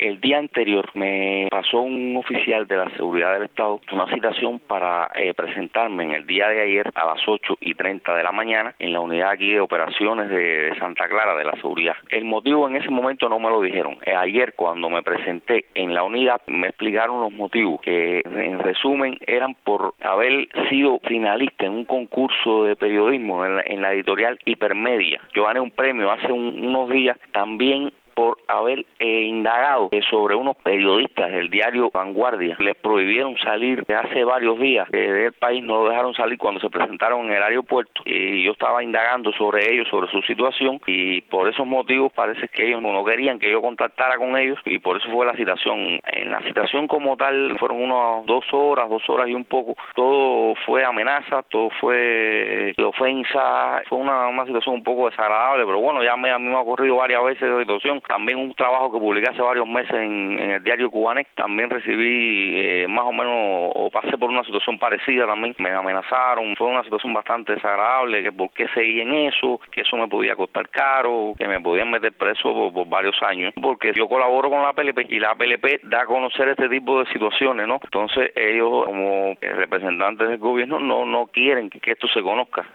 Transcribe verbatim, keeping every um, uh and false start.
el día anterior me pasó un oficial de la seguridad del Estado una citación para eh, presentarme en el día de ayer a las ocho y treinta de la mañana en la unidad aquí de operaciones de, de Santa Clara de la seguridad. El motivo en ese momento no me lo dijeron. Eh, ayer cuando me presenté en la unidad me explicaron los motivos que en resumen eran por haber sido finalista en un concurso de periodismo en la, en la editorial Hipermedia. Yo gané un premio hace un, unos días también por haber eh, indagado eh, sobre unos periodistas del diario Vanguardia. Les prohibieron salir de hace varios días eh, del país, no lo dejaron salir cuando se presentaron en el aeropuerto y yo estaba indagando sobre ellos, sobre su situación y por esos motivos parece que ellos no querían que yo contactara con ellos y por eso fue la citación. En la citación como tal fueron unas dos horas, dos horas y un poco. Todo fue amenaza, todo fue ofensa, fue una, una situación un poco desagradable, pero bueno, ya me, a mí me ha ocurrido varias veces esa situación. También un trabajo que publiqué hace varios meses en, en el diario Cubanet, también recibí eh, más o menos, o pasé por una situación parecida también, me amenazaron, fue una situación bastante desagradable, que por qué seguí en eso, que eso me podía costar caro, que me podían meter preso por, por varios años, porque yo colaboro con la P L P y la P L P da a conocer este tipo de situaciones, ¿no? Entonces ellos como representantes del gobierno no, no quieren que, que esto se conozca.